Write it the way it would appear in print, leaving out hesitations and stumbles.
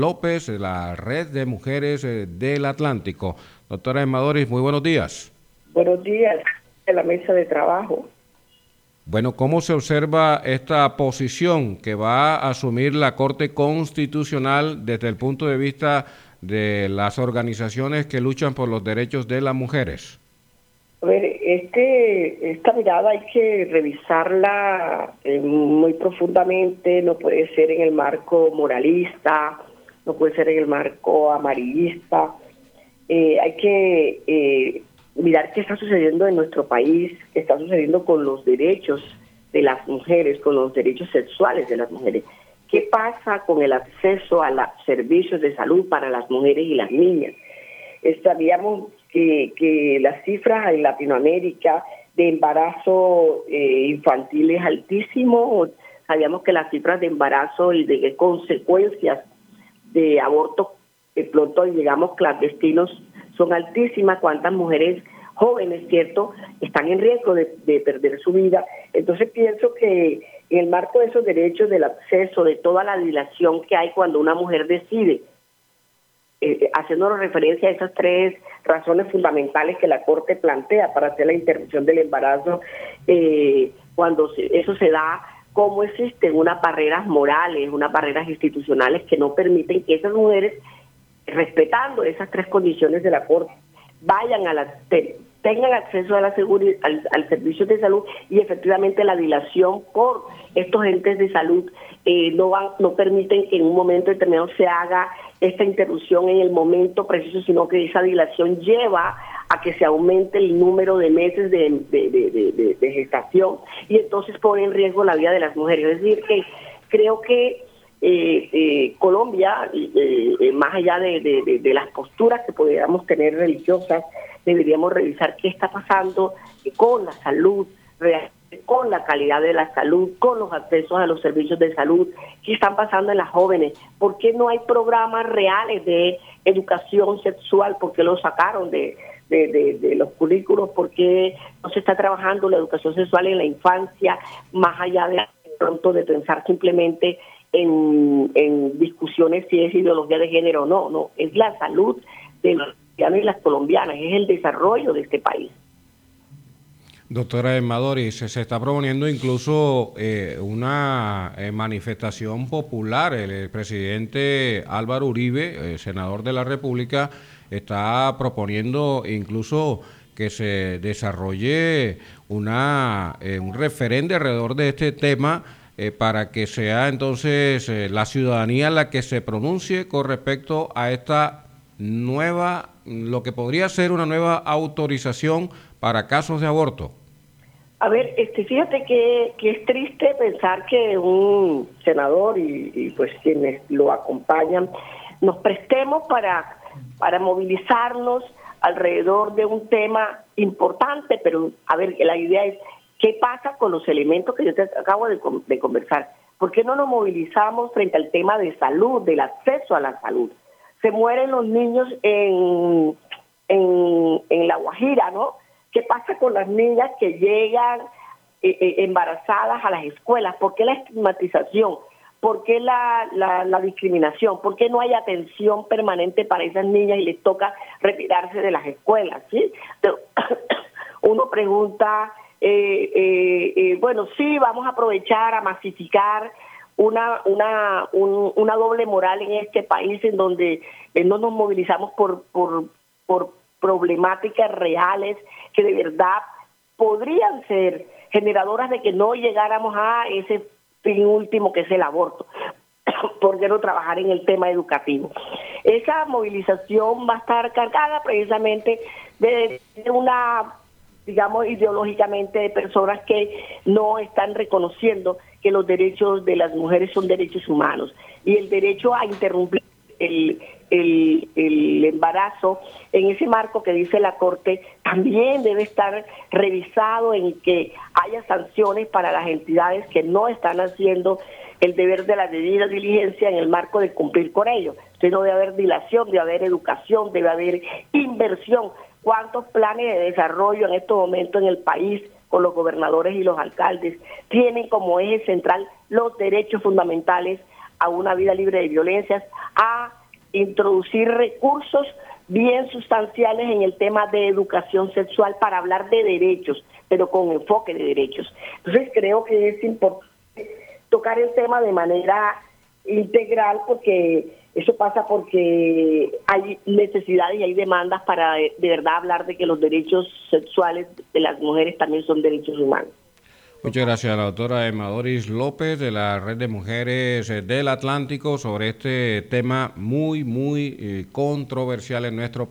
López, de la Red de Mujeres del Atlántico. Doctora Emma Doris, muy buenos días. Buenos días, de la mesa de trabajo. Bueno, ¿cómo se observa esta posición que va a asumir la Corte Constitucional desde el punto de vista de las organizaciones que luchan por los derechos de las mujeres? A ver, esta mirada hay que revisarla muy profundamente, no puede ser en el marco moralista, no puede ser en el marco amarillista. Hay que mirar qué está sucediendo en nuestro país, qué está sucediendo con los derechos de las mujeres, con los derechos sexuales de las mujeres. ¿Qué pasa con el acceso a los servicios de salud para las mujeres y las niñas? Sabíamos que las cifras en Latinoamérica de embarazo infantil es altísimo. Sabíamos que las cifras de embarazo y de consecuencias de aborto de pronto, digamos, clandestinos son altísimas. Cuántas mujeres jóvenes, ¿cierto?, están en riesgo de perder su vida. Entonces pienso que en el marco de esos derechos, del acceso, de toda la dilación que hay cuando una mujer decide, haciéndonos referencia a esas tres razones fundamentales que la Corte plantea para hacer la interrupción del embarazo, cuando eso se da, cómo existen unas barreras morales, unas barreras institucionales que no permiten que esas mujeres, respetando esas tres condiciones de la Corte, vayan tengan acceso a la al servicio de salud, y efectivamente la dilación por estos entes de salud no permiten que en un momento determinado se haga esta interrupción en el momento preciso, sino que esa dilación lleva a que se aumente el número de meses de gestación, y entonces pone en riesgo la vida de las mujeres. Es decir, que creo que Colombia, más allá de las posturas que pudiéramos tener religiosas, deberíamos revisar qué está pasando con la salud, con la calidad de la salud, con los accesos a los servicios de salud, qué están pasando en las jóvenes, por qué no hay programas reales de educación sexual, por qué lo sacaron de los currículos, por qué no se está trabajando la educación sexual en la infancia, más allá de pronto de pensar simplemente en discusiones si es ideología de género o no. No, es la salud de los colombianos y las colombianas, es el desarrollo de este país. Doctora Emma Doris, se está proponiendo incluso una manifestación popular. El presidente Álvaro Uribe, senador de la República, está proponiendo incluso que se desarrolle un referendo alrededor de este tema, para que sea entonces la ciudadanía la que se pronuncie con respecto a esta nueva, lo que podría ser una nueva autorización para casos de aborto. A ver, fíjate que es triste pensar que un senador y pues quienes lo acompañan nos prestemos para movilizarnos alrededor de un tema importante, pero a ver, la idea es ¿qué pasa con los elementos que yo te acabo de conversar? ¿Por qué no nos movilizamos frente al tema de salud, del acceso a la salud? Se mueren los niños en La Guajira, ¿no? ¿Qué pasa con las niñas que llegan embarazadas a las escuelas? ¿Por qué la estigmatización? ¿Por qué la discriminación? ¿Por qué no hay atención permanente para esas niñas y les toca retirarse de las escuelas? ¿Sí? Uno pregunta, bueno, sí, vamos a aprovechar, a masificar una doble moral en este país en donde no nos movilizamos por problemáticas reales que de verdad podrían ser generadoras de que no llegáramos a ese fin último que es el aborto. ¿Por qué no trabajar en el tema educativo? Esa movilización va a estar cargada precisamente de una, digamos, ideológicamente, de personas que no están reconociendo que los derechos de las mujeres son derechos humanos, y el derecho a interrumpir el embarazo en ese marco que dice la Corte también debe estar revisado, en que haya sanciones para las entidades que no están haciendo el deber de la debida diligencia en el marco de cumplir con ello. Entonces no debe haber dilación, debe haber educación, debe haber inversión. ¿Cuántos planes de desarrollo en estos momentos en el país, con los gobernadores y los alcaldes, tienen como eje central los derechos fundamentales a una vida libre de violencias, a introducir recursos bien sustanciales en el tema de educación sexual para hablar de derechos, pero con enfoque de derechos. Entonces creo que es importante tocar el tema de manera integral, porque eso pasa porque hay necesidades y hay demandas para de verdad hablar de que los derechos sexuales de las mujeres también son derechos humanos. Muchas gracias a la doctora Emma Doris López de la Red de Mujeres del Atlántico sobre este tema muy controversial en nuestro país.